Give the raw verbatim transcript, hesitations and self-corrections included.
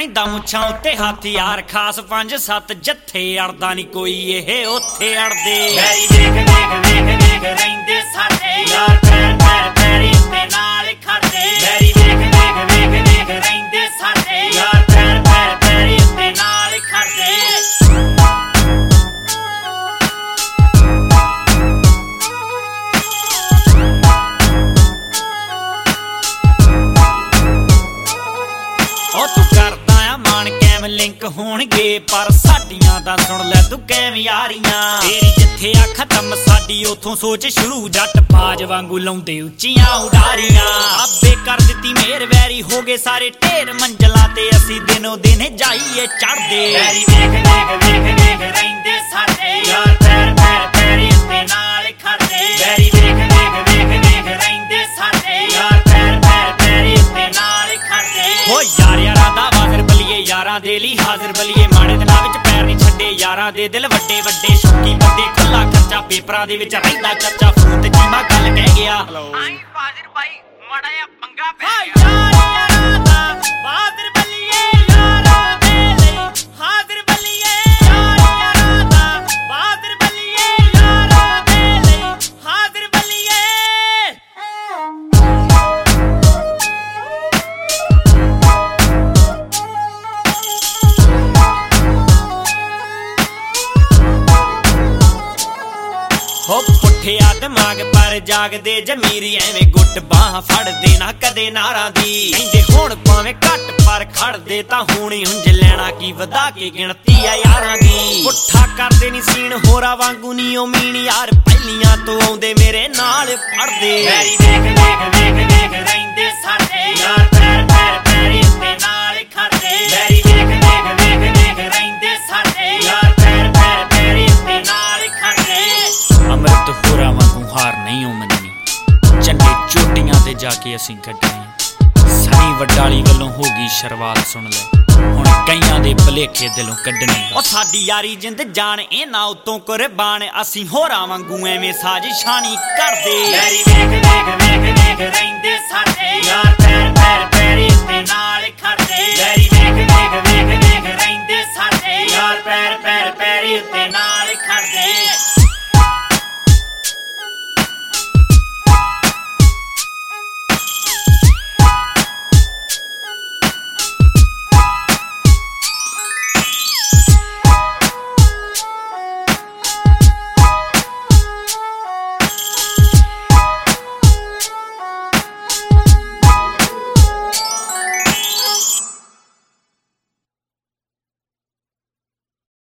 रहिंदा मुच्छां उत्ते हथियार खास पंज सत्त जत्थे अड़दा नी कोई इह उत्थे अड़दे वैरी देख देख देख देख रहिंदे साडे यार पैर पैर पैरी उत्ते नाल खड़दे वैरी देख देख देख देख रहिंदे साडे यार पैर पैर पैरी उत्ते नाल खड़दे लिंक होणगे पर साडियां दा सुन लै तू कैम यारियां तेरी जिथे आ खत्म साडी उथों सोच शुरू जट बाज वांगू लाउंदे उच्चियां उडारियां अबे कर दित्ती मेर वैरी हो गए सारे ढेर मंजला ते असी दिनों दिन जाइए चढ़दे वैरी देख देख देख देख रहिंदे साडे यार पैर पैर पैरी उत्ते नाल खड़दे वैरी देख देख देख देख रहिंदे साडे यार पैर पैर पैरी उत्ते नाल खड़दे हो यार यारा दा वाज़र बलिए यारां दे लई हाज़र बलिए माड़े दिनां विच पैर नहीं छड्डे यारां दे दिल वड्डे वड्डे शौकी बंदे खुला खर्चा पेपरां दे विच रहिंदा चर्चा फोन ते जीमा गल कह गया आई वाज़र भाई माड़ा जिहा पंगा पै गया यार यारां दा वाज़र बलिए यारां दे लई हाज़र बलिए यार यारां दा वाज़र बलिए यारां दे लई हाज़र बलिए हो पुठिया दिमाग पर जागदे जमीरी एवें गुट बाह फड़दे ना कदे नारां दी कहंदे हुण भावें घट पर खड़दे तां हुणी हुंज लैणा की वधा के गिणती आ यारां दी पुट्ठा करदे नी सीन होरा वांगू नी ओ मीण यार पहिलियां तो आउंदे मेरे नाल पड़दे वैरी देख देख देख देख रहिंदे साडे यार पैर पैर पैरी उत्ते नाल खड़दे वैरी देख देख देख देख रहिंदे साडे यार पैर पैर पैरी उत्ते नाल खड़दे अमृत होरा वांगू हार नहीं हो मननी झंडे चोटियां ते जाके असीं कड्डने सनी वडाली वल्लों हो गई शुरुआत सुन ले हुण कईयां दे भलेखे दिलों कड्डने ओ साडी यारी जिंद जान इन्हां उत्तों कुर्बान असीं होरां वांगू एवें साजिशानी करदे वैरी देख